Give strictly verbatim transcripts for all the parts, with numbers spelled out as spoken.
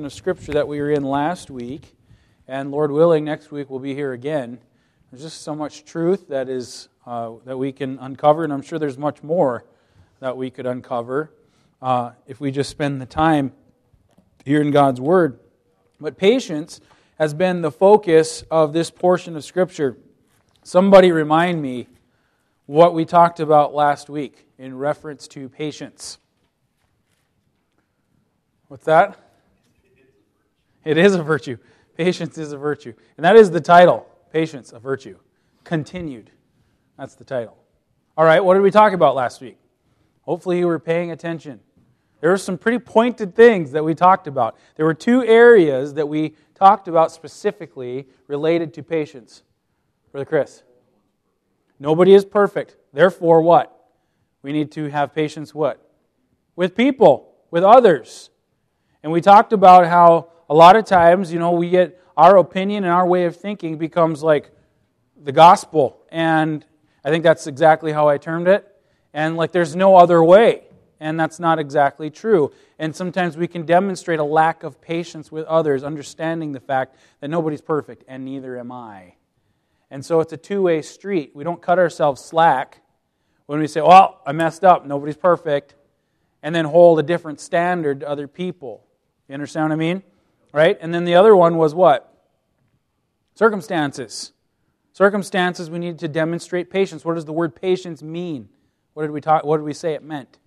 of Scripture that we were in last week, and Lord willing, next week we'll be here again. There's just so much truth that is uh, that we can uncover, and I'm sure there's much more that we could uncover uh, if we just spend the time here in God's Word. But patience has been the focus of this portion of Scripture. Somebody remind me what we talked about last week in reference to patience. What's that? It is a virtue. Patience is a virtue. And that is the title. Patience, a virtue. Continued. That's the title. All right, what did we talk about last week? Hopefully you were paying attention. There were some pretty pointed things that we talked about. There were two areas that we talked about specifically related to patience. Brother Chris. Nobody is perfect. Therefore, what? We need to have patience what? With people, with others. And we talked about how a lot of times, you know, we get our opinion and our way of thinking becomes like the gospel. And I think that's exactly how I termed it. And like there's no other way. And that's not exactly true. And sometimes we can demonstrate a lack of patience with others, understanding the fact that nobody's perfect, and neither am I. And so it's a two-way street. We don't cut ourselves slack when we say, well, I messed up, nobody's perfect, and then hold a different standard to other people. You understand what I mean? Right? And then the other one was what? Circumstances. Circumstances, we need to demonstrate patience. What does the word patience mean? What did we talk? What did we say it meant?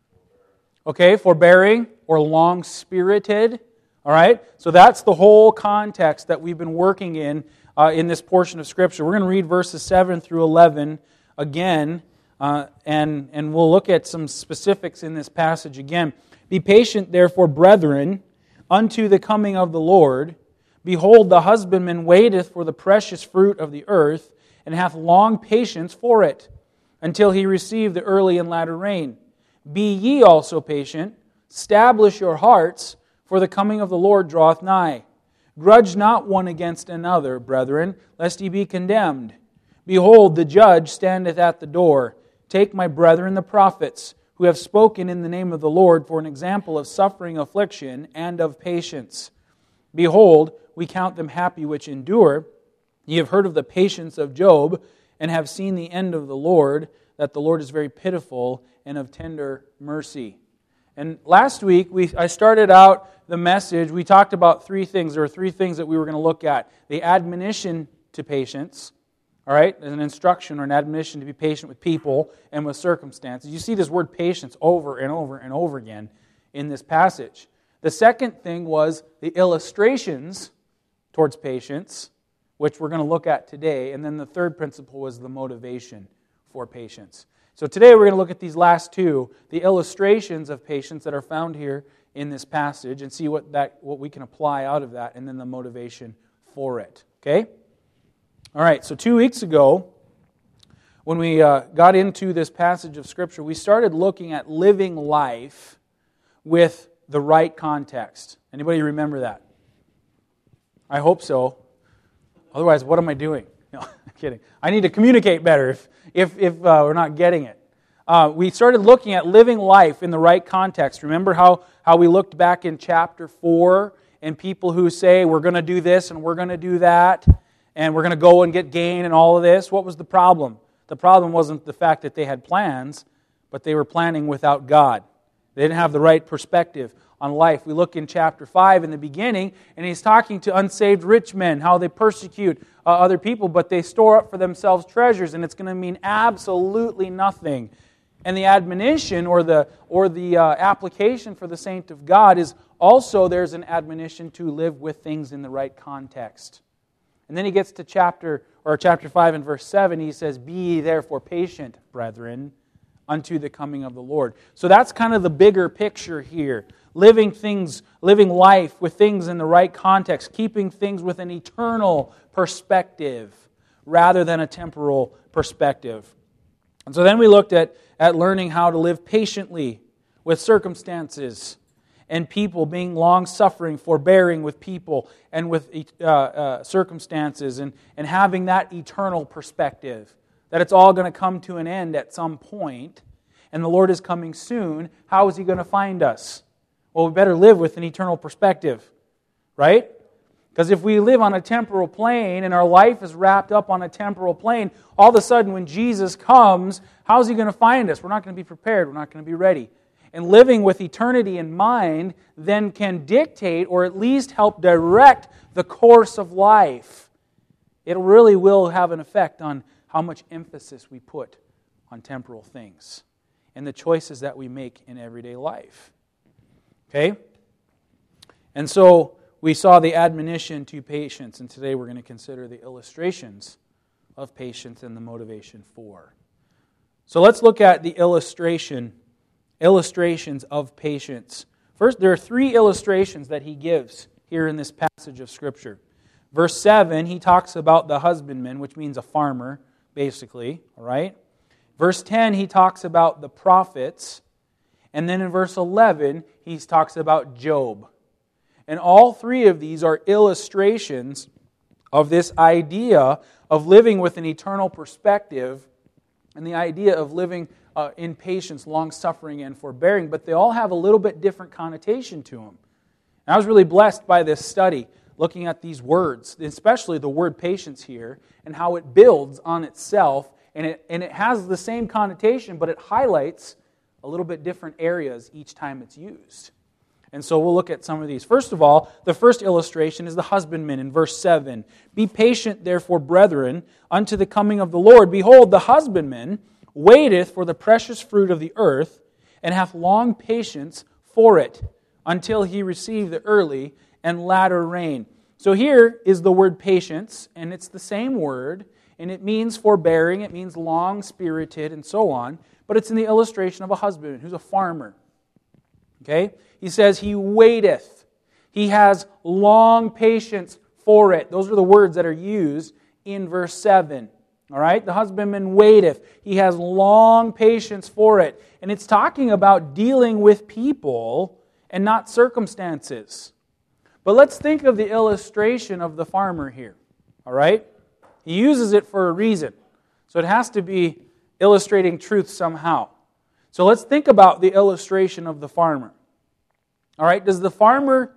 Okay, forbearing or long-spirited. All right? So that's the whole context that we've been working in uh, in this portion of Scripture. We're going to read verses seven through eleven again, uh, and, and we'll look at some specifics in this passage again. Be patient, therefore, brethren, unto the coming of the Lord. Behold, the husbandman waiteth for the precious fruit of the earth, and hath long patience for it, until he receive the early and latter rain. Be ye also patient, establish your hearts, for the coming of the Lord draweth nigh. Grudge not one against another, brethren, lest ye be condemned. Behold, the judge standeth at the door. Take my brethren the prophets, who have spoken in the name of the Lord, for an example of suffering, affliction, and of patience. Behold, we count them happy which endure. Ye have heard of the patience of Job, and have seen the end of the Lord, that the Lord is very pitiful and of tender mercy. And last week, we I started out the message, we talked about three things. There were three things that we were going to look at. The admonition to patience, all right, as an instruction or an admonition to be patient with people and with circumstances. You see this word patience over and over and over again in this passage. The second thing was the illustrations towards patience, which we're going to look at today. And then the third principle was the motivation for patience. So today we're going to look at these last two, the illustrations of patience that are found here in this passage, and see what that what we can apply out of that, and then the motivation for it. Okay? All right, so two weeks ago, when we uh, got into this passage of Scripture, we started looking at living life with the right context. Anybody remember that? I hope so. Otherwise, what am I doing? No, I'm kidding. I need to communicate better if if, if uh, we're not getting it. Uh, we started looking at living life in the right context. Remember how, how we looked back in chapter four, and people who say, we're going to do this and we're going to do that, and we're going to go and get gain and all of this. What was the problem? The problem wasn't the fact that they had plans, but they were planning without God. They didn't have the right perspective on life. We look in chapter five in the beginning, and he's talking to unsaved rich men, how they persecute uh, other people, but they store up for themselves treasures, and it's going to mean absolutely nothing. And the admonition or the or the uh, application for the saint of God is also there's an admonition to live with things in the right context. And then he gets to chapter or chapter five and verse seven. He says, "Be ye therefore patient, brethren, unto the coming of the Lord." So that's kind of the bigger picture here. Living things, living life with things in the right context, keeping things with an eternal perspective rather than a temporal perspective. And so then we looked at, at learning how to live patiently with circumstances and people, being long-suffering, forbearing with people and with uh, uh, circumstances, and, and having that eternal perspective, that it's all going to come to an end at some point, and the Lord is coming soon. How is He going to find us? Well, we better live with an eternal perspective. right? Because if we live on a temporal plane and our life is wrapped up on a temporal plane, all of a sudden when Jesus comes, how's He going to find us? We're not going to be prepared. We're not going to be ready. And living with eternity in mind then can dictate or at least help direct the course of life. It really will have an effect on how much emphasis we put on temporal things and the choices that we make in everyday life. Okay? And so we saw the admonition to patience, and today we're going to consider the illustrations of patience and the motivation for. So let's look at the illustration, illustrations of patience. First, there are three illustrations that he gives here in this passage of Scripture. Verse seven, he talks about the husbandman, which means a farmer, basically, all right? Verse ten, he talks about the prophets. And then in verse eleven, he talks about Job. And all three of these are illustrations of this idea of living with an eternal perspective and the idea of living uh, in patience, long-suffering, and forbearing. But they all have a little bit different connotation to them. And I was really blessed by this study, looking at these words, especially the word patience here, and how it builds on itself. And it, and it has the same connotation, but it highlights a little bit different areas each time it's used. And so we'll look at some of these. First of all, the first illustration is the husbandman in verse seven. Be patient, therefore, brethren, unto the coming of the Lord. Behold, the husbandman waiteth for the precious fruit of the earth, and hath long patience for it, until he receive the early and latter rain. So here is the word patience, and it's the same word, and it means forbearing, it means long-spirited, and so on, but it's in the illustration of a husbandman who's a farmer. Okay? He says he waiteth. He has long patience for it. Those are the words that are used in verse seven. All right? The husbandman waiteth. He has long patience for it. And it's talking about dealing with people and not circumstances. But let's think of the illustration of the farmer here. All right? He uses it for a reason. So it has to be illustrating truth somehow. So let's think about the illustration of the farmer. All right, does the farmer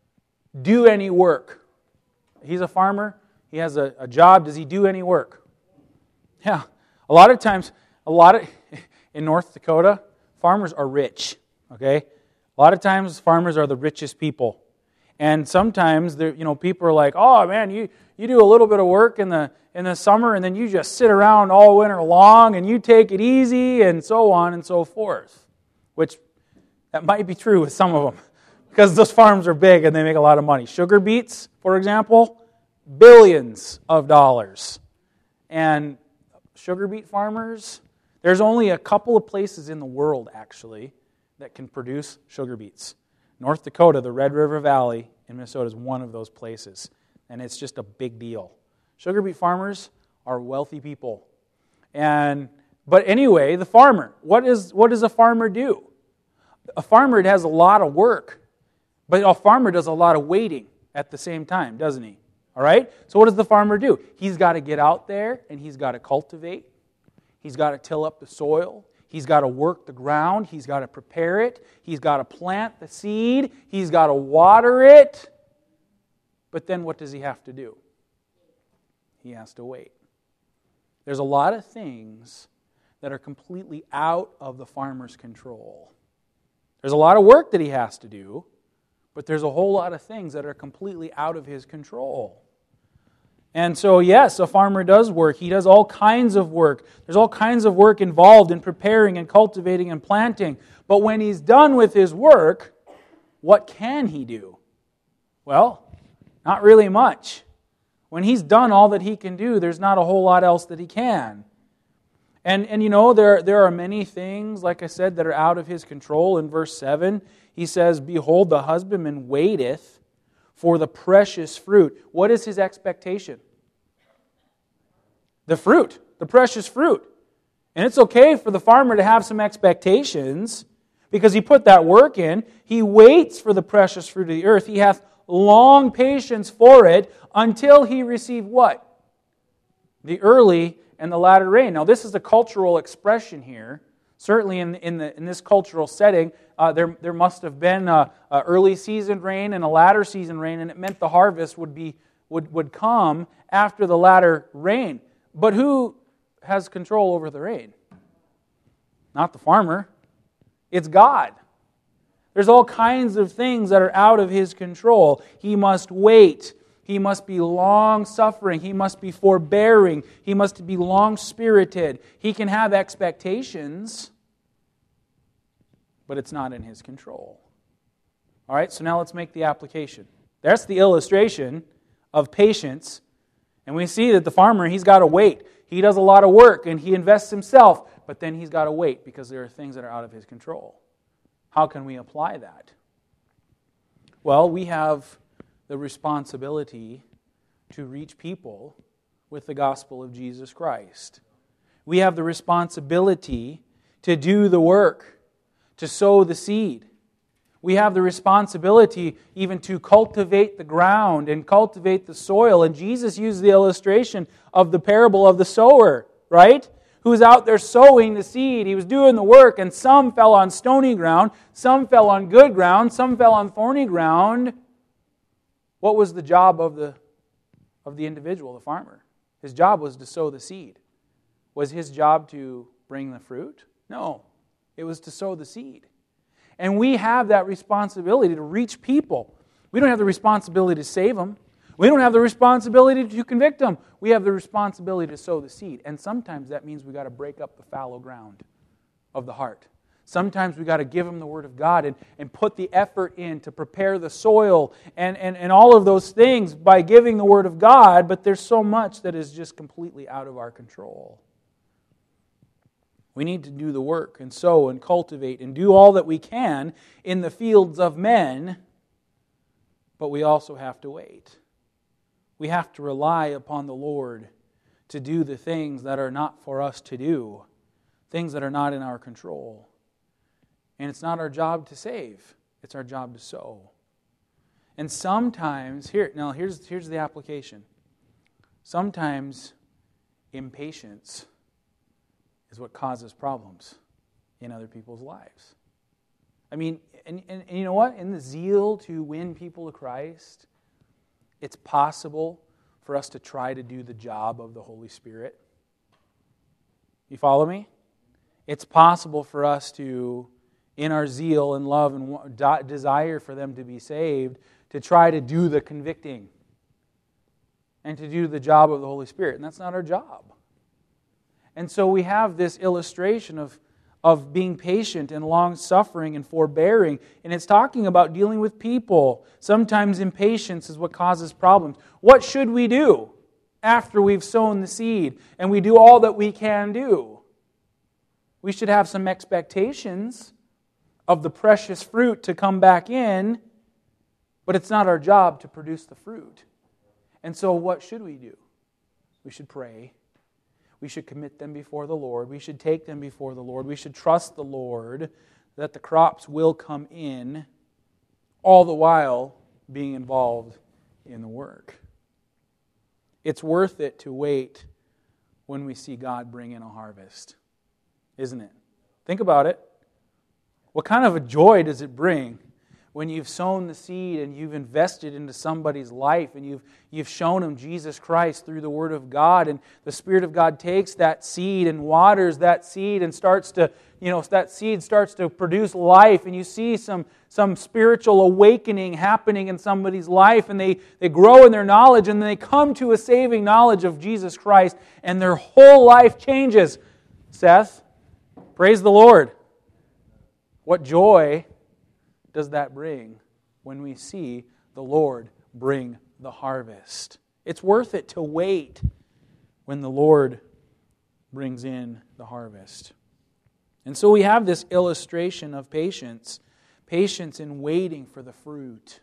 do any work? He's a farmer. He has a, a job. Does he do any work? Yeah. A lot of times, a lot of in North Dakota, farmers are rich. Okay? A lot of times, farmers are the richest people. And sometimes, you know, people are like, oh, man, you, you do a little bit of work in the in the summer, and then you just sit around all winter long, and you take it easy, and so on and so forth. Which, that might be true with some of them, because those farms are big and they make a lot of money. Sugar beets, for example, billions of dollars. And sugar beet farmers, there's only a couple of places in the world, actually, that can produce sugar beets. North Dakota, the Red River Valley in Minnesota is one of those places, and it's just a big deal. Sugar beet farmers are wealthy people. And but anyway, the farmer, what is what does a farmer do? A farmer has a lot of work, but a farmer does a lot of waiting at the same time, doesn't he? All right? So what does the farmer do? He's got to get out there and he's got to cultivate. He's got to till up the soil. He's got to work the ground. He's got to prepare it. He's got to plant the seed. He's got to water it. But then what does he have to do? He has to wait. There's a lot of things that are completely out of the farmer's control. There's a lot of work that he has to do, but there's a whole lot of things that are completely out of his control. And so, yes, a farmer does work. He does all kinds of work. There's all kinds of work involved in preparing and cultivating and planting. But when he's done with his work, what can he do? Well, not really much. When he's done all that he can do, there's not a whole lot else that he can. And, and you know, there, there are many things, like I said, that are out of his control. In verse seven, he says, behold, the husbandman waiteth for the precious fruit. What is his expectation? The fruit, the precious fruit. And it's okay for the farmer to have some expectations because he put that work in. He waits for the precious fruit of the earth. He hath long patience for it until he receive what? The early and the latter rain. Now this is a cultural expression here. Certainly in, in, the, in this cultural setting, uh, there, there must have been a, a early season rain and a latter season rain, and it meant the harvest would, be, would, would come after the latter rain. But who has control over the rain? Not the farmer. It's God. There's all kinds of things that are out of His control. He must wait. He must be long-suffering. He must be forbearing. He must be long-spirited. He can have expectations, but it's not in His control. All right, so now let's make the application. That's the illustration of patience. And we see that the farmer, he's got to wait. He does a lot of work and he invests himself, but then he's got to wait because there are things that are out of his control. How can we apply that? Well, we have the responsibility to reach people with the gospel of Jesus Christ. We have the responsibility to do the work, to sow the seed. We have the responsibility even to cultivate the ground and cultivate the soil. And Jesus used the illustration of the parable of the sower, right? Who was out there sowing the seed. He was doing the work, and some fell on stony ground, some fell on good ground, some fell on thorny ground. What was the job of the, of the individual, the farmer? His job was to sow the seed. Was his job to bring the fruit? No. It was to sow the seed. And we have that responsibility to reach people. We don't have the responsibility to save them. We don't have the responsibility to convict them. We have the responsibility to sow the seed. And sometimes that means we've got to break up the fallow ground of the heart. Sometimes we've got to give them the Word of God and, and put the effort in to prepare the soil and, and, and all of those things by giving the Word of God, but there's so much that is just completely out of our control. We need to do the work and sow and cultivate and do all that we can in the fields of men, but we also have to wait. We have to rely upon the Lord to do the things that are not for us to do, things that are not in our control. And it's not our job to save, it's our job to sow. And sometimes, here now here's, here's the application. Sometimes impatience is what causes problems in other people's lives. I mean, and, and, and you know what? In the zeal to win people to Christ, it's possible for us to try to do the job of the Holy Spirit. You follow me? It's possible for us to, in our zeal and love and desire for them to be saved, to try to do the convicting and to do the job of the Holy Spirit. And that's not our job. And so we have this illustration of, of being patient and long-suffering and forbearing. And it's talking about dealing with people. Sometimes impatience is what causes problems. What should we do after we've sown the seed and we do all that we can do? We should have some expectations of the precious fruit to come back in, but it's not our job to produce the fruit. And so what should we do? We should pray. We should commit them before the Lord. We should take them before the Lord. We should trust the Lord that the crops will come in, all the while being involved in the work. It's worth it to wait when we see God bring in a harvest, isn't it? Think about it. What kind of a joy does it bring when you've sown the seed and you've invested into somebody's life and you've you've shown them Jesus Christ through the Word of God, and the Spirit of God takes that seed and waters that seed and starts to, you know, that seed starts to produce life, and you see some, some spiritual awakening happening in somebody's life, and they, they grow in their knowledge, and then they come to a saving knowledge of Jesus Christ, and their whole life changes. Seth, praise the Lord. What joy does that bring when we see the Lord bring the harvest? It's worth it to wait when the Lord brings in the harvest. And so we have this illustration of patience, patience in waiting for the fruit.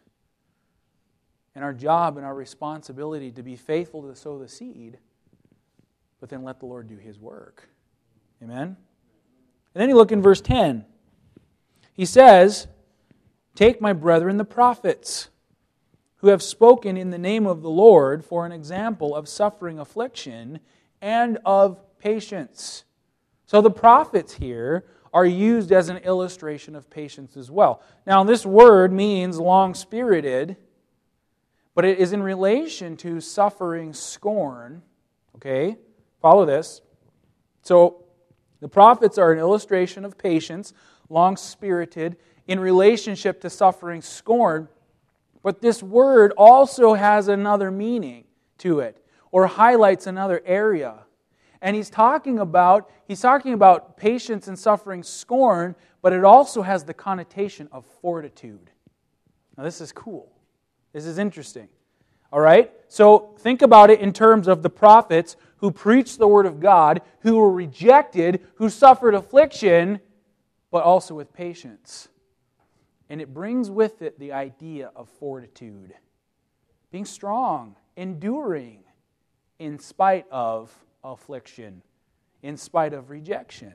And our job and our responsibility to be faithful to sow the seed, but then let the Lord do His work. Amen? And then you look in verse ten. He says, "Take my brethren the prophets, who have spoken in the name of the Lord, for an example of suffering affliction and of patience." So the prophets here are used as an illustration of patience as well. Now, this word means long-spirited, but it is in relation to suffering scorn. Okay? Follow this. So, the prophets are an illustration of patience, long-spirited, in relationship to suffering scorn. But this word also has another meaning to it, or highlights another area. And he's talking about he's talking about patience and suffering scorn, but it also has the connotation of fortitude. Now this is cool. This is interesting. All right? So think about it in terms of the prophets who preached the word of God, who were rejected, who suffered affliction, but also with patience. And it brings with it the idea of fortitude. Being strong, enduring, in spite of affliction, in spite of rejection.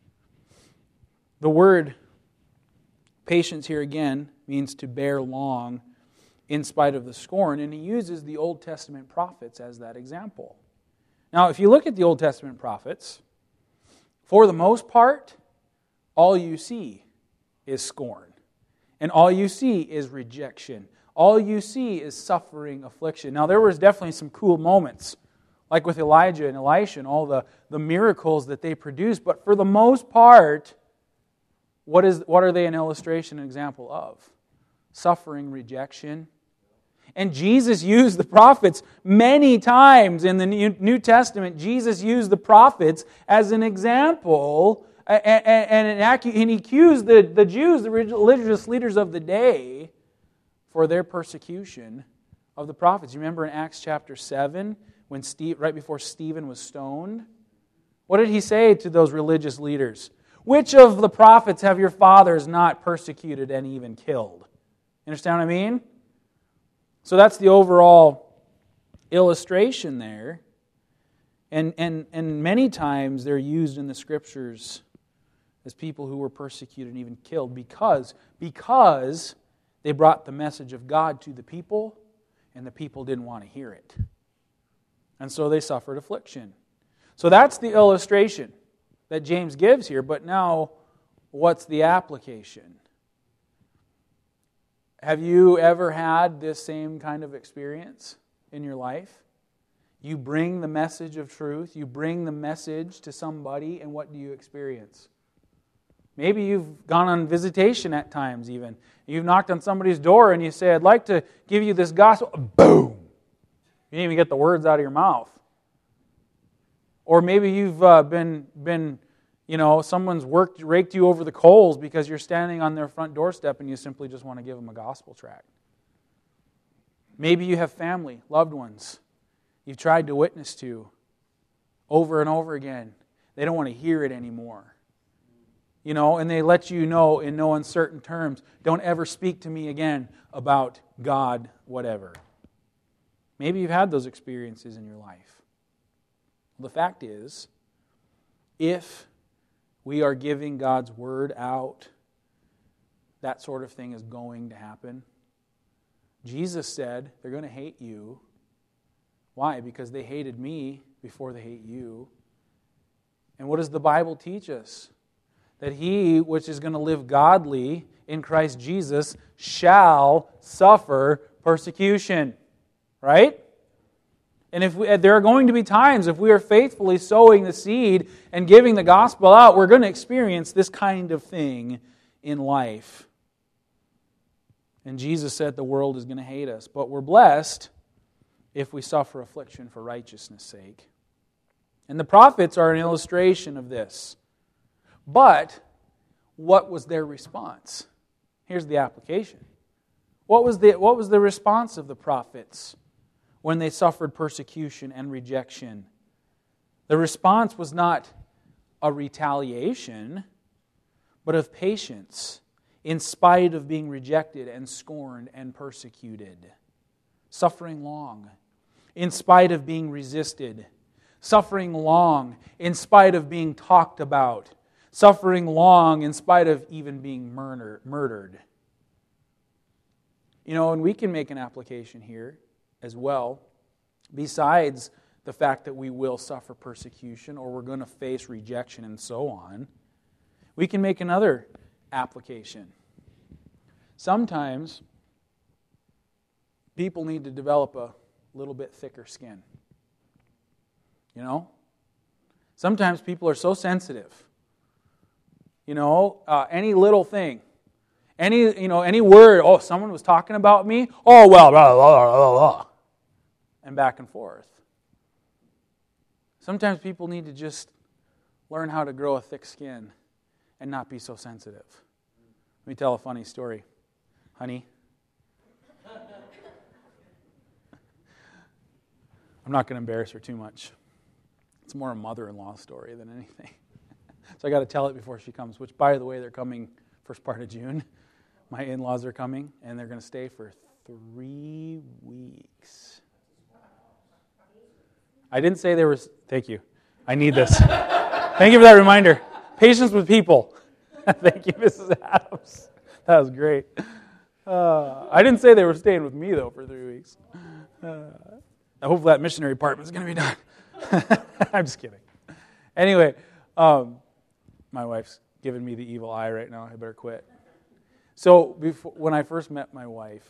The word patience here again means to bear long in spite of the scorn, and he uses the Old Testament prophets as that example. Now, if you look at the Old Testament prophets, for the most part, all you see is scorn. And all you see is rejection. All you see is suffering, affliction. Now, there was definitely some cool moments, like with Elijah and Elisha and all the, the miracles that they produced. But for the most part, what is what are they an illustration, an example of? Suffering, rejection. And Jesus used the prophets many times in the New Testament. Jesus used the prophets as an example, and, and, and he accused the, the Jews, the religious leaders of the day, for their persecution of the prophets. You remember in Acts chapter seven, when Steve, right before Stephen was stoned? What did he say to those religious leaders? Which of the prophets have your fathers not persecuted and even killed? You understand what I mean? So that's the overall illustration there. And, and, and many times they're used in the Scriptures as people who were persecuted and even killed because, because they brought the message of God to the people and the people didn't want to hear it. And so they suffered affliction. So that's the illustration that James gives here. But now, what's the application? Have you ever had this same kind of experience in your life? You bring the message of truth, you bring the message to somebody, and what do you experience? Maybe you've gone on visitation at times even. You've knocked on somebody's door and you say, I'd like to give you this gospel. Boom! You didn't even get the words out of your mouth. Or maybe you've uh, been, been, you know, someone's worked, raked you over the coals because you're standing on their front doorstep and you simply just want to give them a gospel tract. Maybe you have family, loved ones you've tried to witness to over and over again. They don't want to hear it anymore. You know, and they let you know in no uncertain terms, don't ever speak to me again about God, whatever. Maybe you've had those experiences in your life. The fact is, if we are giving God's word out, that sort of thing is going to happen. Jesus said, they're going to hate you. Why? Because they hated me before they hate you. And what does the Bible teach us? That he which is going to live godly in Christ Jesus shall suffer persecution. Right? And if we, there are going to be times, if we are faithfully sowing the seed and giving the gospel out, we're going to experience this kind of thing in life. And Jesus said the world is going to hate us. But we're blessed if we suffer affliction for righteousness' sake. And the prophets are an illustration of this. But what was their response? Here's the application. What was the, what was the response of the prophets when they suffered persecution and rejection? The response was not a retaliation, but of patience, in spite of being rejected and scorned and persecuted. Suffering long, in spite of being resisted. Suffering long, in spite of being talked about. Suffering long, in spite of even being murder, murdered. You know, and we can make an application here as well, besides the fact that we will suffer persecution or we're going to face rejection and so on. We can make another application. Sometimes people need to develop a little bit thicker skin. You know? Sometimes people are so sensitive. You know, uh, any little thing. Any, you know, any word, oh, someone was talking about me? Oh, well, blah, blah, blah, blah. And back and forth. Sometimes people need to just learn how to grow a thick skin and not be so sensitive. Let me tell a funny story. Honey. I'm not going to embarrass her too much. It's more a mother-in-law story than anything. So I got to tell it before she comes, which, by the way, they're coming first part of June. My in-laws are coming, and they're going to stay for three weeks. I didn't say there was... Thank you. I need this. Thank you for that reminder. Patience with people. Thank you, Missus Adams. That was great. Uh, I didn't say they were staying with me, though, for three weeks. Uh, hopefully that missionary apartment is going to be done. I'm just kidding. Anyway, um, my wife's giving me the evil eye right now. I better quit. So before, when I first met my wife,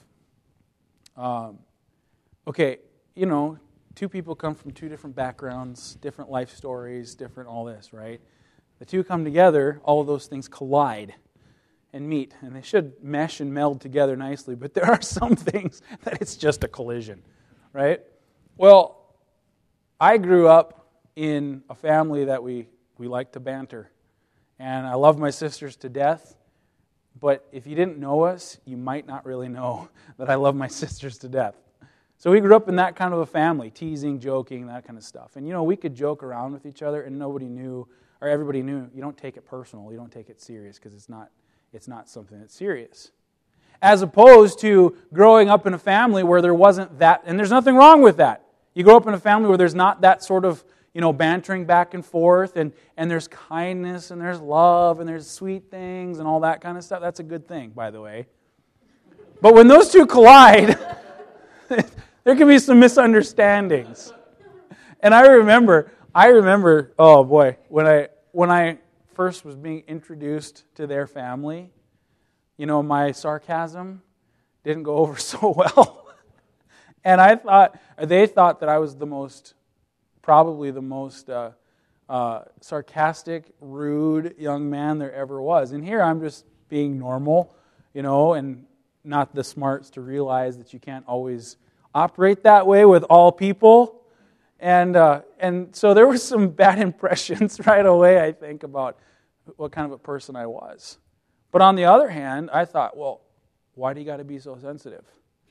um, okay, you know, two people come from two different backgrounds, different life stories, different all this, right? The two come together, all of those things collide and meet, and they should mesh and meld together nicely, but there are some things that it's just a collision, right? Well, I grew up in a family that we, we like to banter, and I love my sisters to death, but if you didn't know us, you might not really know that I love my sisters to death. So we grew up in that kind of a family, teasing, joking, that kind of stuff. And, you know, we could joke around with each other, and nobody knew, or everybody knew, you don't take it personal, you don't take it serious, because it's not, it's not something that's serious. As opposed to growing up in a family where there wasn't that, and there's nothing wrong with that. You grow up in a family where there's not that sort of, you know, bantering back and forth, and, and there's kindness, and there's love, and there's sweet things, and all that kind of stuff. That's a good thing, by the way. But when those two collide, there can be some misunderstandings. And I remember, I remember, oh boy, when I when I first was being introduced to their family, you know, my sarcasm didn't go over so well. And I thought, they thought that I was the most, probably the most uh, uh, sarcastic, rude young man there ever was. And here I'm just being normal, you know, and not the smarts to realize that you can't always operate that way with all people. And uh, and so there were some bad impressions right away, I think, about what kind of a person I was. But on the other hand, I thought, well, why do you got to be so sensitive?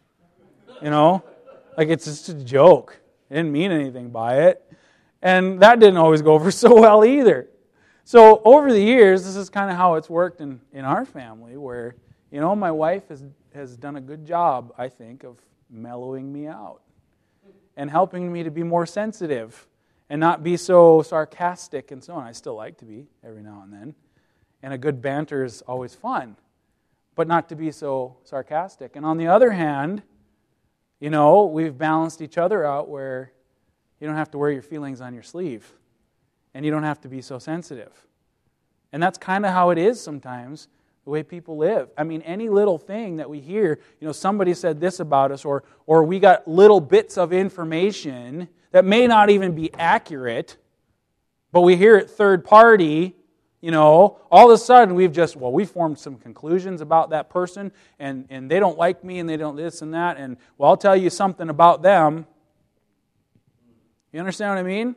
You know? Like, it's just a joke. I didn't mean anything by it. And that didn't always go over so well either. So over the years, this is kind of how it's worked in, in our family, where, you know, my wife has, has done a good job, I think, of mellowing me out and helping me to be more sensitive and not be so sarcastic and so on. I still like to be every now and then. And a good banter is always fun, but not to be so sarcastic. And on the other hand, you know, we've balanced each other out where you don't have to wear your feelings on your sleeve and you don't have to be so sensitive. And that's kind of how it is sometimes, the way people live. I mean, any little thing that we hear, you know, somebody said this about us, or or we got little bits of information that may not even be accurate, but we hear it third party, you know, all of a sudden we've just, well, we formed some conclusions about that person, and, and they don't like me, and they don't this and that, and, well, I'll tell you something about them. You understand what I mean?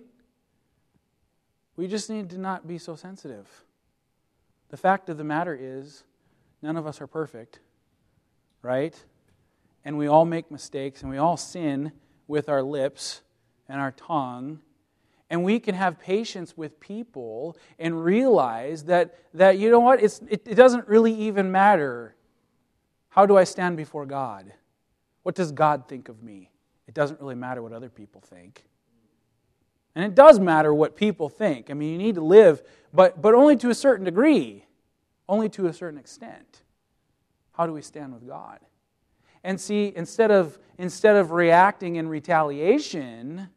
We just need to not be so sensitive. The fact of the matter is, none of us are perfect, right? And we all make mistakes, and we all sin with our lips and our tongue. And we can have patience with people and realize that, that you know what, it's, it, it doesn't really even matter. How do I stand before God? What does God think of me? It doesn't really matter what other people think. And it does matter what people think. I mean, you need to live, but, but only to a certain degree. Only to a certain extent. How do we stand with God? And see, instead of, instead of reacting in retaliation,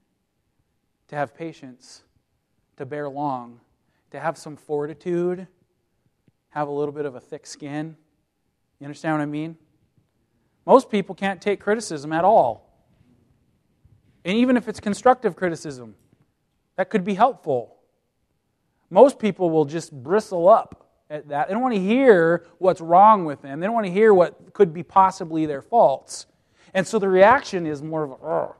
to have patience, to bear long, to have some fortitude, have a little bit of a thick skin. You understand what I mean? Most people can't take criticism at all. And even if it's constructive criticism, that could be helpful. Most people will just bristle up at that. They don't want to hear what's wrong with them. They don't want to hear what could be possibly their faults. And so the reaction is more of a, Ugh,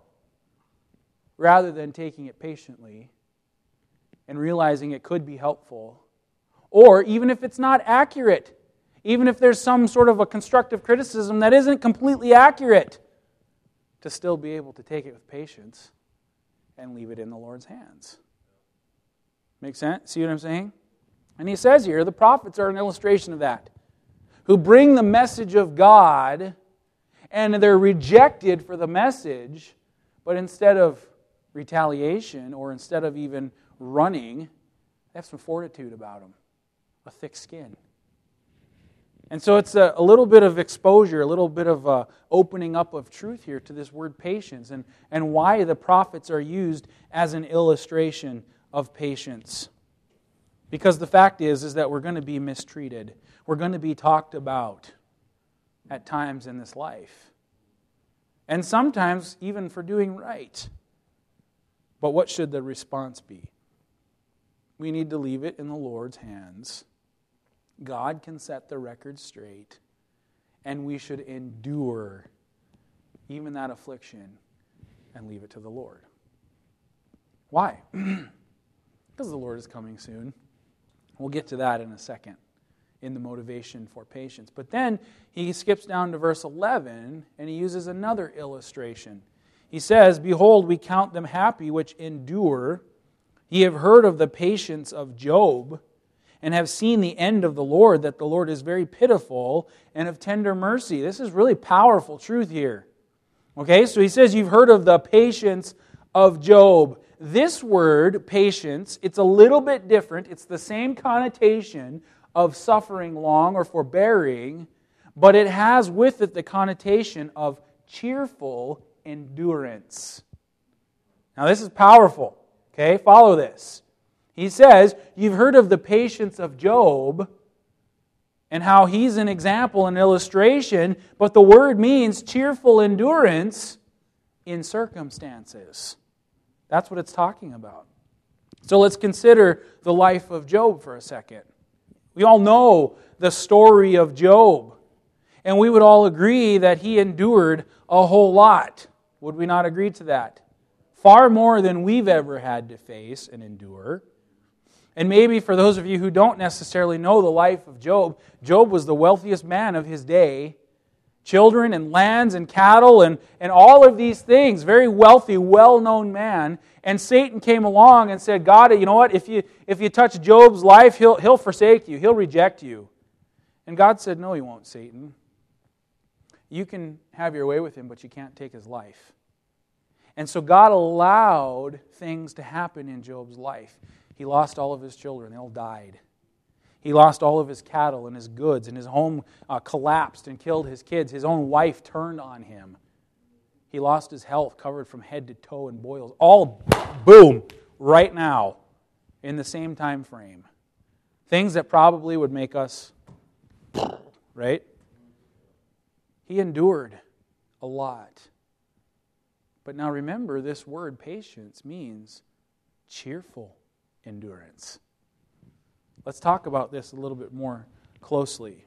rather than taking it patiently and realizing it could be helpful. Or even if it's not accurate, even if there's some sort of a constructive criticism that isn't completely accurate, to still be able to take it with patience and leave it in the Lord's hands. Make sense? See what I'm saying? And he says here, the prophets are an illustration of that, who bring the message of God, and they're rejected for the message, but instead of retaliation, or instead of even running, they have some fortitude about them, a thick skin. And so it's a, a little bit of exposure, a little bit of uh, opening up of truth here to this word patience, and, and why the prophets are used as an illustration of patience. Because the fact is, is that we're going to be mistreated. We're going to be talked about at times in this life. And sometimes even for doing right. But what should the response be? We need to leave it in the Lord's hands. God can set the record straight, and we should endure even that affliction and leave it to the Lord. Why? Because the Lord is coming soon. We'll get to that in a second in the motivation for patience. But then he skips down to verse eleven, and he uses another illustration. He says, "Behold, we count them happy which endure. Ye have heard of the patience of Job, and have seen the end of the Lord, that the Lord is very pitiful and of tender mercy." This is really powerful truth here. Okay, so he says, you've heard of the patience of Job. This word, patience, it's a little bit different. It's the same connotation of suffering long or forbearing, but it has with it the connotation of cheerful endurance. Now this is powerful. Okay, follow this. He says, you've heard of the patience of Job and how he's an example, an illustration, but the word means cheerful endurance in circumstances. That's what it's talking about. So let's consider the life of Job for a second. We all know the story of Job, and we would all agree that he endured a whole lot. Would we not agree to that? Far more than we've ever had to face and endure. And maybe for those of you who don't necessarily know the life of Job, Job was the wealthiest man of his day. Children and lands and cattle and, and all of these things. Very wealthy, well-known man. And Satan came along and said, God, you know what? If you if you touch Job's life, he'll, he'll forsake you. He'll reject you. And God said, no, he won't, Satan. You can have your way with him, but you can't take his life. And so God allowed things to happen in Job's life. He lost all of his children. They all died. He lost all of his cattle and his goods, and his home uh, collapsed and killed his kids. His own wife turned on him. He lost his health, covered from head to toe in boils. All, boom, right now, in the same time frame. Things that probably would make us, right? He endured a lot. But now remember, this word patience means cheerful endurance. Let's talk about this a little bit more closely.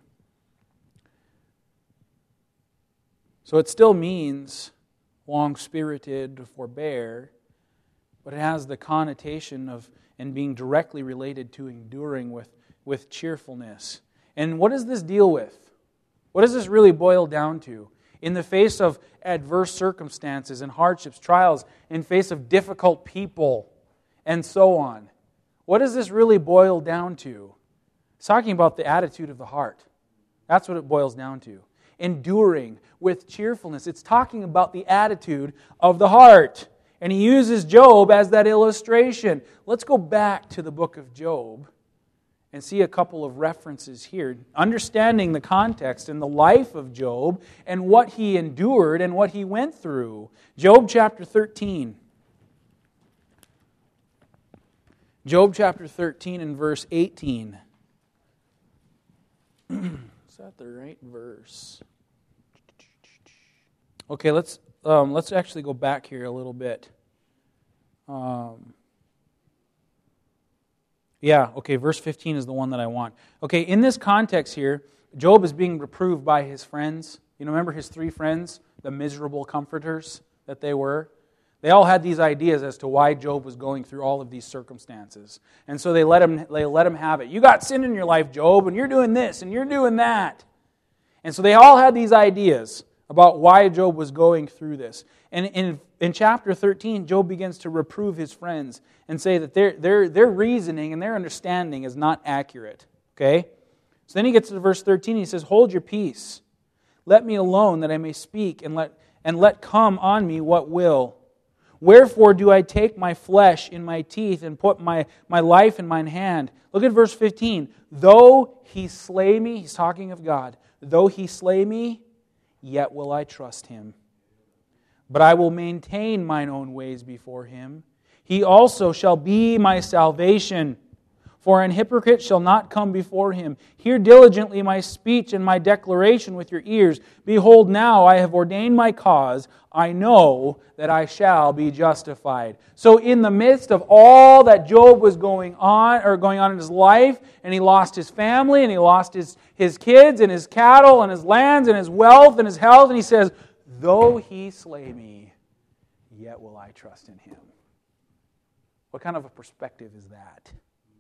So it still means long-spirited, to forbear, but it has the connotation of and being directly related to enduring with, with cheerfulness. And what does this deal with? What does this really boil down to? In the face of adverse circumstances and hardships, trials, in face of difficult people, and so on. What does this really boil down to? It's talking about the attitude of the heart. That's what it boils down to. Enduring with cheerfulness. It's talking about the attitude of the heart. And he uses Job as that illustration. Let's go back to the book of Job and see a couple of references here. Understanding the context and the life of Job and what he endured and what he went through. Job chapter thirteen. Job chapter thirteen and verse eighteen. Is that the right verse? Okay, let's um, let's actually go back here a little bit. Um, yeah, okay, verse fifteen is the one that I want. Okay, in this context here, Job is being reproved by his friends. You know, remember his three friends, the miserable comforters that they were? They all had these ideas as to why Job was going through all of these circumstances. And so they let him, they let him have it. You got sin in your life, Job, and you're doing this, and you're doing that. And so they all had these ideas about why Job was going through this. And in, in chapter thirteen, Job begins to reprove his friends and say that their, their, their reasoning and their understanding is not accurate. Okay? So then he gets to verse thirteen, he says, "Hold your peace. Let me alone that I may speak, and let, and let come on me what will. Wherefore do I take my flesh in my teeth and put my, my life in mine hand?" Look at verse fifteen. "Though he slay me," he's talking of God, "though he slay me, yet will I trust him. But I will maintain mine own ways before him. He also shall be my salvation. For an hypocrite shall not come before him. Hear diligently my speech and my declaration with your ears. Behold, now I have ordained my cause. I know that I shall be justified." So in the midst of all that Job was going on, or going on in his life, and he lost his family, and he lost his, his kids, and his cattle, and his lands, and his wealth, and his health, and he says, "Though he slay me, yet will I trust in him." What kind of a perspective is that?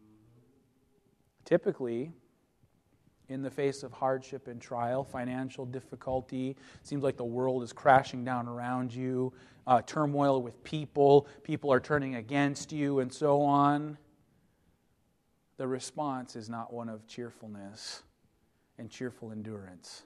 Typically, in the face of hardship and trial, financial difficulty, seems like the world is crashing down around you, uh, turmoil with people, people are turning against you, and so on. The response is not one of cheerfulness and cheerful endurance.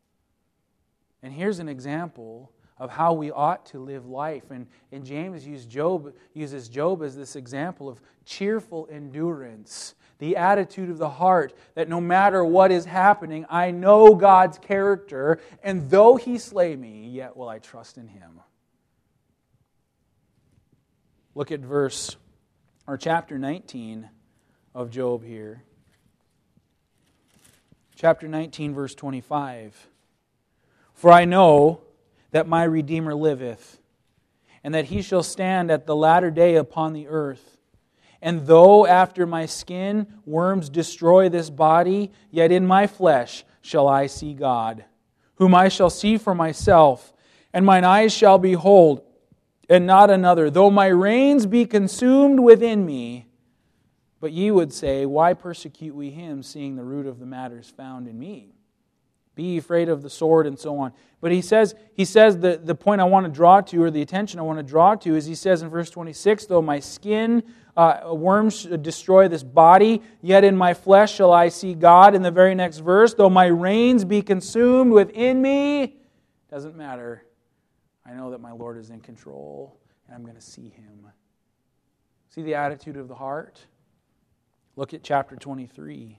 And here's an example of how we ought to live life. And, and James used Job, uses Job as this example of cheerful endurance. The attitude of the heart that no matter what is happening, I know God's character, and though he slay me, yet will I trust in him. Look at verse, or chapter nineteen of Job here. Chapter nineteen, verse twenty-five. "For I know that my Redeemer liveth, and that he shall stand at the latter day upon the earth. And though after my skin worms destroy this body, yet in my flesh shall I see God, whom I shall see for myself, and mine eyes shall behold, and not another. Though my reins be consumed within me, but ye would say, why persecute we him, seeing the root of the matter is found in me? Be ye afraid of the sword," and so on. But he says, he says the, the point I want to draw to, or the attention I want to draw to, is he says in verse twenty-six, "Though my skin uh, worms destroy this body, yet in my flesh shall I see God." In the very next verse, "Though my reins be consumed within me," doesn't matter. I know that my Lord is in control, and I'm going to see him. See the attitude of the heart? Look at chapter twenty-three.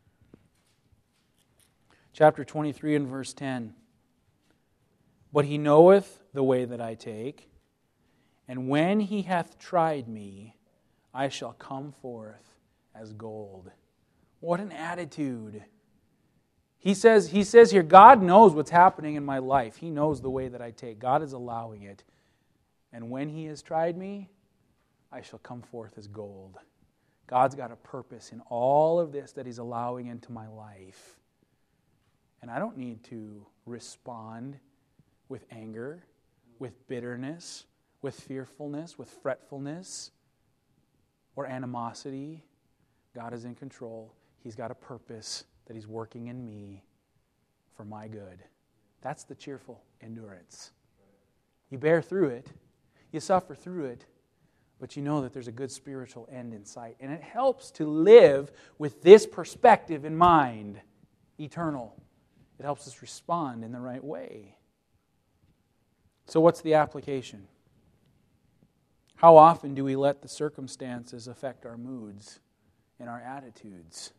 Chapter twenty-three and verse ten. "But he knoweth the way that I take, and when he hath tried me, I shall come forth as gold." What an attitude. He says, he says here, God knows what's happening in my life. He knows the way that I take. God is allowing it. And when he has tried me, I shall come forth as gold. God's got a purpose in all of this that he's allowing into my life. And I don't need to respond with anger, with bitterness, with fearfulness, with fretfulness, or animosity. God is in control. He's got a purpose that he's working in me for my good. That's the cheerful endurance. You bear through it. You suffer through it. But you know that there's a good spiritual end in sight. And it helps to live with this perspective in mind, eternal. It helps us respond in the right way. So what's the application? How often do we let the circumstances affect our moods and our attitudes?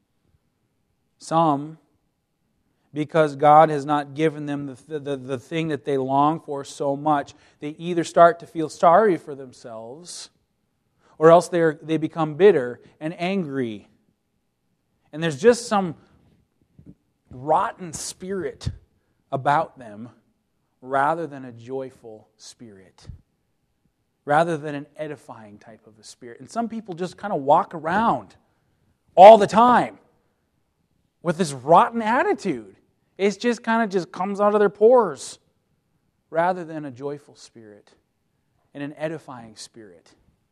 Some, because God has not given them the, the, the thing that they long for so much, they either start to feel sorry for themselves, or else they are, they become bitter and angry. And there's just some rotten spirit about them rather than a joyful spirit, rather than an edifying type of a spirit. And some people just kind of walk around all the time with this rotten attitude. It just kind of just comes out of their pores rather than a joyful spirit and an edifying spirit.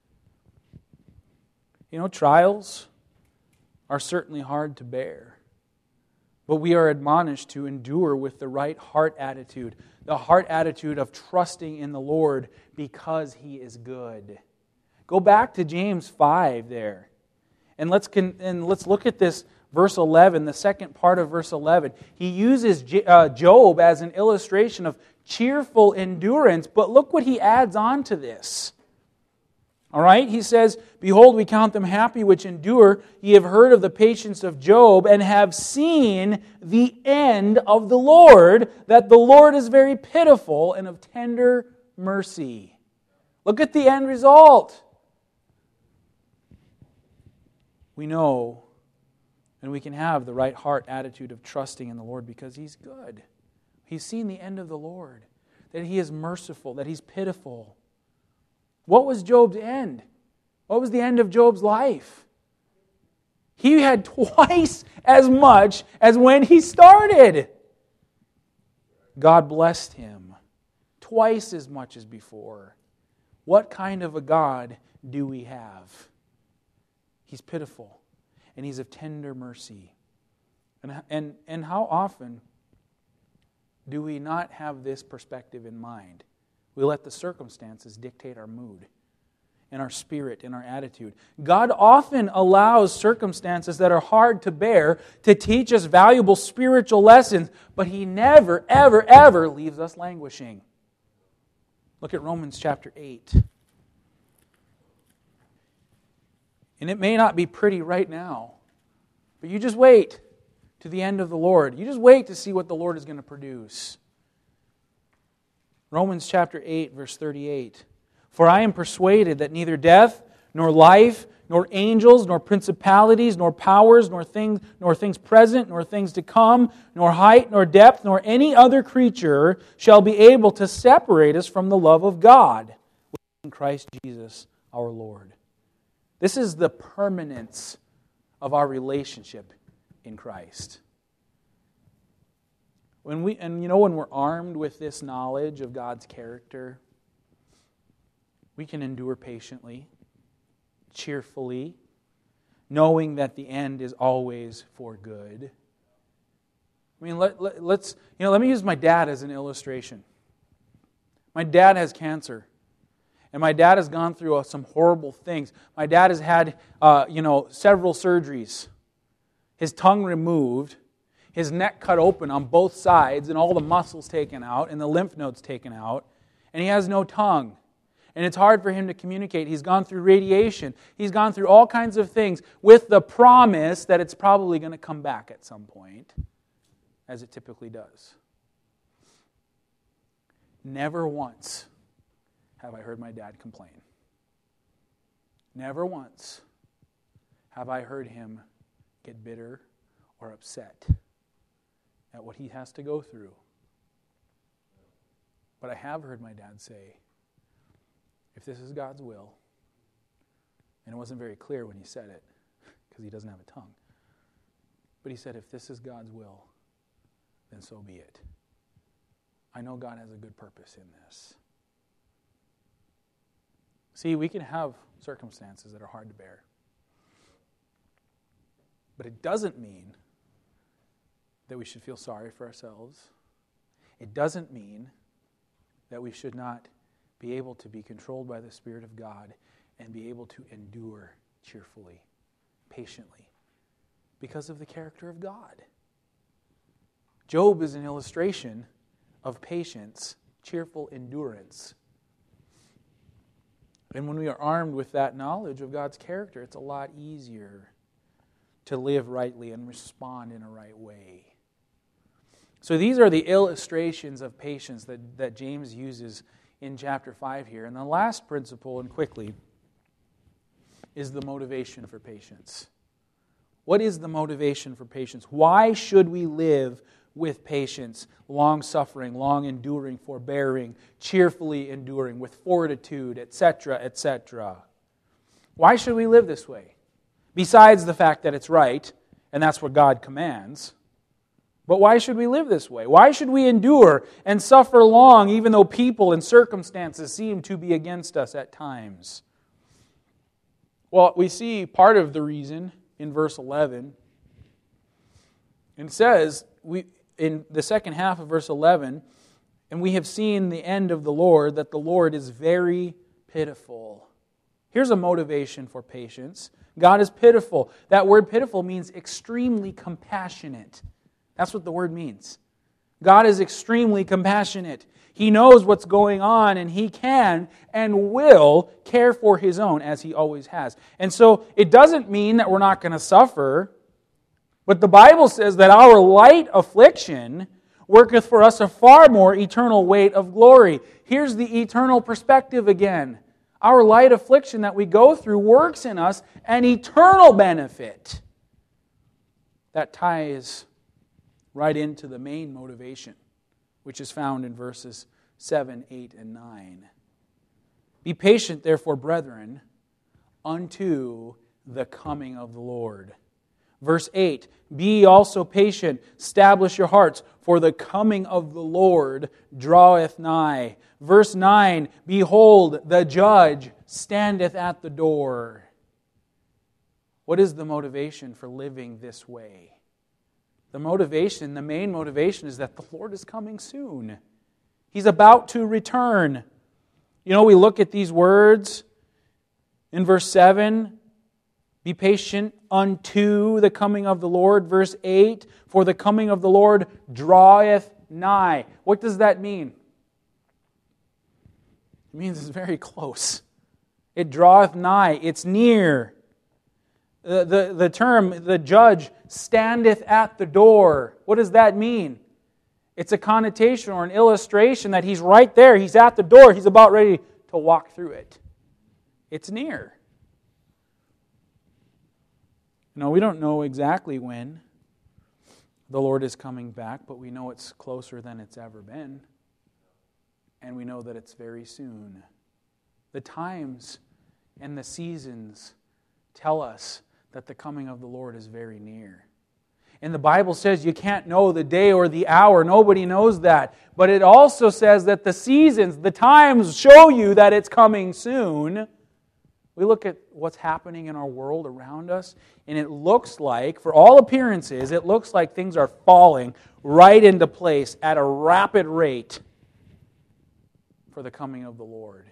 You know, trials are certainly hard to bear, but we are admonished to endure with the right heart attitude, the heart attitude of trusting in the Lord because He is good. Go back to James five there, and let's con- and let's look at this verse eleven, the second part of verse eleven. He uses J- uh, Job as an illustration of cheerful endurance, but look what he adds on to this. All right, he says, "Behold, we count them happy which endure. Ye have heard of the patience of Job, and have seen the end of the Lord, that the Lord is very pitiful and of tender mercy." Look at the end result. We know, and we can have the right heart attitude of trusting in the Lord because He's good. He's seen the end of the Lord, that He is merciful, that He's pitiful. What was Job's end? What was the end of Job's life? He had twice as much as when he started. God blessed him twice as much as before. What kind of a God do we have? He's pitiful, and He's of tender mercy. And, and, and how often do we not have this perspective in mind? We let the circumstances dictate our mood and our spirit and our attitude. God often allows circumstances that are hard to bear to teach us valuable spiritual lessons, but He never, ever, ever leaves us languishing. Look at Romans chapter eight. And it may not be pretty right now, but you just wait to the end of the Lord. You just wait to see what the Lord is going to produce. Romans chapter eight, verse thirty-eight. "For I am persuaded that neither death, nor life, nor angels, nor principalities, nor powers, nor things, nor things present, nor things to come, nor height, nor depth, nor any other creature shall be able to separate us from the love of God, which is in Christ Jesus our Lord." This is the permanence of our relationship in Christ. When we, and you know, when we're armed with this knowledge of God's character, we can endure patiently, cheerfully, knowing that the end is always for good. I mean, let, let, let's, you know, let me use my dad as an illustration. My dad has cancer, and my dad has gone through uh, some horrible things. My dad has had, uh, you know, several surgeries. His tongue removed, his neck cut open on both sides, and all the muscles taken out, and the lymph nodes taken out, and he has no tongue. And it's hard for him to communicate. He's gone through radiation. He's gone through all kinds of things with the promise that it's probably going to come back at some point, as it typically does. Never once have I heard my dad complain. Never once have I heard him get bitter or upset at what he has to go through. But I have heard my dad say, if this is God's will, and it wasn't very clear when he said it, because he doesn't have a tongue, but he said, if this is God's will, then so be it. I know God has a good purpose in this. See, we can have circumstances that are hard to bear. But it doesn't mean that we should feel sorry for ourselves. It doesn't mean that we should not be able to be controlled by the Spirit of God and be able to endure cheerfully, patiently, because of the character of God. Job is an illustration of patience, cheerful endurance. And when we are armed with that knowledge of God's character, it's a lot easier to live rightly and respond in a right way. So these are the illustrations of patience that, that James uses in chapter five here. And the last principle, and quickly, is the motivation for patience. What is the motivation for patience? Why should we live with patience, long-suffering, long-enduring, forbearing, cheerfully enduring, with fortitude, et cetera, et cetera? Why should we live this way? Besides the fact that it's right, and that's what God commands. But why should we live this way? Why should we endure and suffer long even though people and circumstances seem to be against us at times? Well, we see part of the reason in verse eleven. It says, we in the second half of verse eleven, and we have seen the end of the Lord, that the Lord is very pitiful. Here's a motivation for patience. God is pitiful. That word pitiful means extremely compassionate. That's what the word means. God is extremely compassionate. He knows what's going on, and He can and will care for His own, as He always has. And so it doesn't mean that we're not going to suffer, but the Bible says that our light affliction worketh for us a far more eternal weight of glory. Here's the eternal perspective again. Our light affliction that we go through works in us an eternal benefit. That ties right into the main motivation, which is found in verses seven, eight, and nine. Be patient, therefore, brethren, unto the coming of the Lord. Verse eight, be ye also patient, establish your hearts, for the coming of the Lord draweth nigh. Verse nine, behold, the judge standeth at the door. What is the motivation for living this way? The motivation, the main motivation is that the Lord is coming soon. He's about to return. You know, we look at these words in verse seven, be patient unto the coming of the Lord. Verse eight, for the coming of the Lord draweth nigh. What does that mean? It means it's very close. It draweth nigh. It's near. The, the, the term, the judge standeth at the door. What does that mean? It's a connotation or an illustration that He's right there. He's at the door. He's about ready to walk through it. It's near. No, we don't know exactly when the Lord is coming back, but we know it's closer than it's ever been. And we know that it's very soon. The times and the seasons tell us that the coming of the Lord is very near. And the Bible says you can't know the day or the hour. Nobody knows that. But it also says that the seasons, the times show you that it's coming soon. We look at what's happening in our world around us, and it looks like, for all appearances, it looks like things are falling right into place at a rapid rate for the coming of the Lord.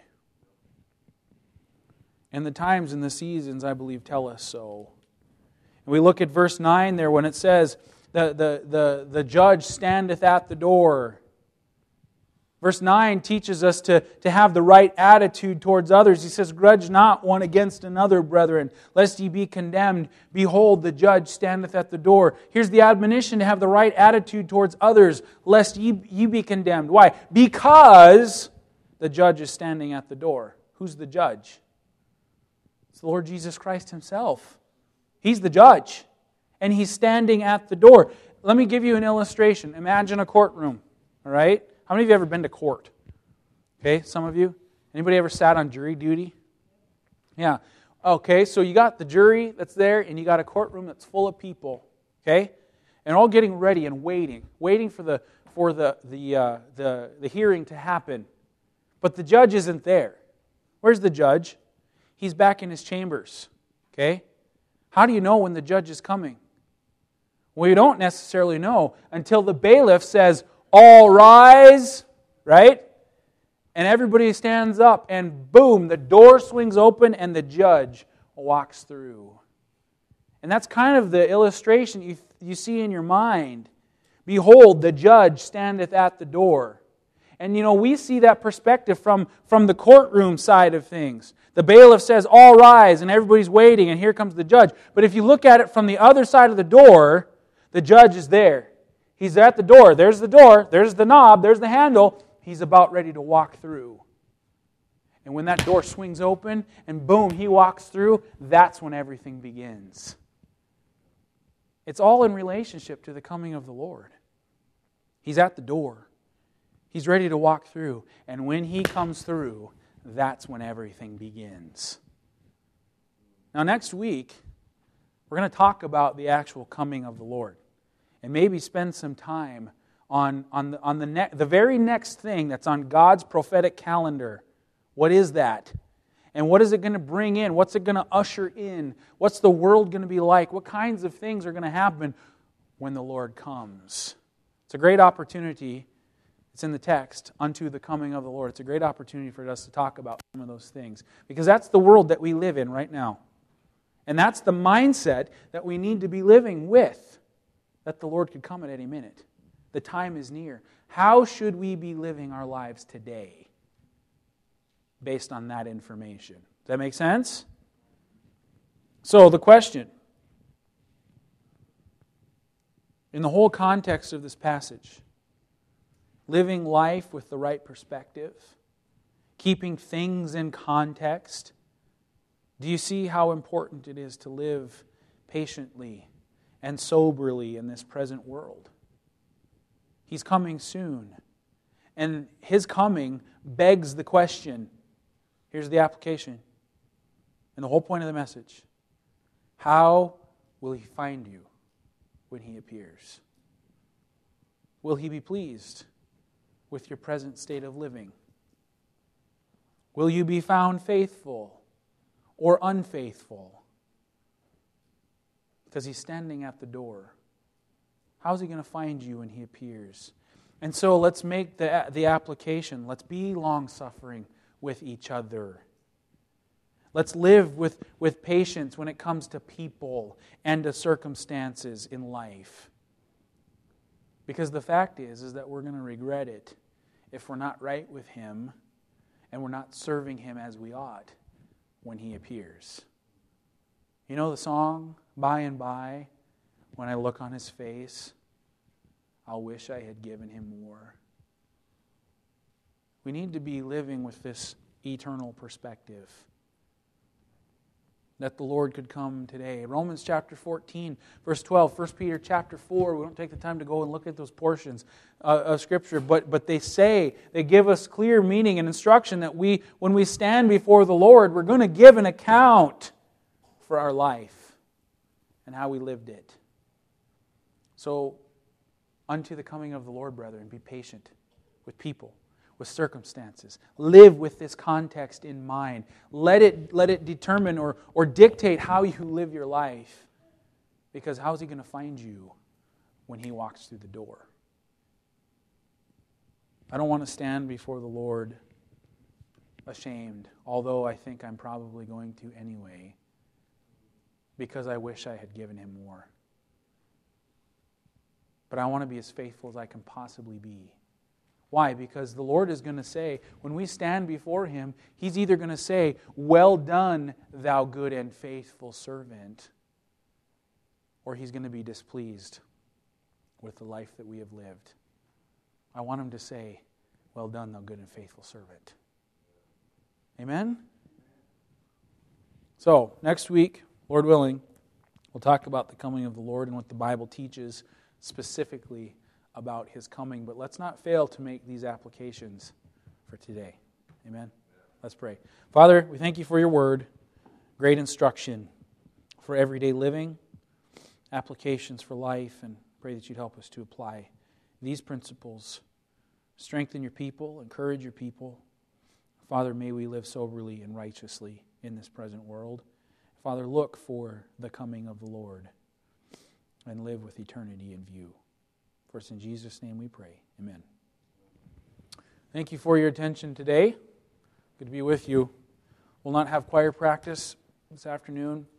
And the times and the seasons, I believe, tell us so. And we look at verse nine there when it says, the, the, the, the judge standeth at the door. Verse nine teaches us to, to have the right attitude towards others. He says, grudge not one against another, brethren, lest ye be condemned. Behold, the judge standeth at the door. Here's the admonition to have the right attitude towards others, lest ye, ye be condemned. Why? Because the judge is standing at the door. Who's the judge? It's the Lord Jesus Christ Himself. He's the judge. And He's standing at the door. Let me give you an illustration. Imagine a courtroom. All right? How many of you have ever been to court? Okay, some of you. Anybody ever sat on jury duty? Yeah. Okay, so you got the jury that's there, and you got a courtroom that's full of people. Okay? And all getting ready and waiting. Waiting for the for the the uh, the, the hearing to happen. But the judge isn't there. Where's the judge? He's back in his chambers. Okay? How do you know when the judge is coming? Well, you don't necessarily know until the bailiff says, all rise, right? And everybody stands up, and boom, the door swings open, and the judge walks through. And that's kind of the illustration you, you see in your mind. Behold, the judge standeth at the door. And you know, we see that perspective from, from the courtroom side of things. The bailiff says, all rise, and everybody's waiting, and here comes the judge. But if you look at it from the other side of the door, the judge is there. He's at the door. There's the door. There's the knob. There's the handle. He's about ready to walk through. And when that door swings open, and boom, He walks through, that's when everything begins. It's all in relationship to the coming of the Lord. He's at the door. He's ready to walk through. And when He comes through, that's when everything begins. Now next week, we're going to talk about the actual coming of the Lord. And maybe spend some time on, on, the, on the, ne- the very next thing that's on God's prophetic calendar. What is that? And what is it going to bring in? What's it going to usher in? What's the world going to be like? What kinds of things are going to happen when the Lord comes? It's a great opportunity. It's in the text, unto the coming of the Lord. It's a great opportunity for us to talk about some of those things. Because that's the world that we live in right now. And that's the mindset that we need to be living with. That the Lord could come at any minute. The time is near. How should we be living our lives today? Based on that information. Does that make sense? So the question, in the whole context of this passage, living life with the right perspective, keeping things in context, do you see how important it is to live patiently and soberly in this present world? He's coming soon. And His coming begs the question. Here's the application. And the whole point of the message. How will He find you when He appears? Will He be pleased with your present state of living? Will you be found faithful or unfaithful? Because He's standing at the door. How's He going to find you when He appears? And so let's make the, the application. Let's be long-suffering with each other. Let's live with, with patience when it comes to people and to circumstances in life. Because the fact is, is that we're going to regret it if we're not right with Him and we're not serving Him as we ought when He appears. You know the song, By and By, when I look on His face, I'll wish I had given Him more. We need to be living with this eternal perspective. That the Lord could come today. Romans chapter fourteen, verse twelve. First Peter chapter four. We don't take the time to go and look at those portions uh, of Scripture. But, but they say, they give us clear meaning and instruction that we, when we stand before the Lord, we're going to give an account for our life and how we lived it. So, unto the coming of the Lord, brethren, be patient with people, with circumstances. Live with this context in mind. Let it, let it determine or, or dictate how you live your life. Because how's He going to find you when He walks through the door? I don't want to stand before the Lord ashamed, although I think I'm probably going to anyway, because I wish I had given Him more. But I want to be as faithful as I can possibly be. Why? Because the Lord is going to say, when we stand before Him, He's either going to say, well done, thou good and faithful servant, or He's going to be displeased with the life that we have lived. I want Him to say, well done, thou good and faithful servant. Amen? So, next week, Lord willing, we'll talk about the coming of the Lord and what the Bible teaches specifically about His coming. But let's not fail to make these applications for today. Amen? Let's pray. Father, we thank You for Your word. Great instruction for everyday living, applications for life, and pray that You'd help us to apply these principles. Strengthen Your people, encourage Your people. Father, may we live soberly and righteously in this present world. Father, look for the coming of the Lord and live with eternity in view. For it's in Jesus' name we pray. Amen. Thank you for your attention today. Good to be with you. We'll not have choir practice this afternoon.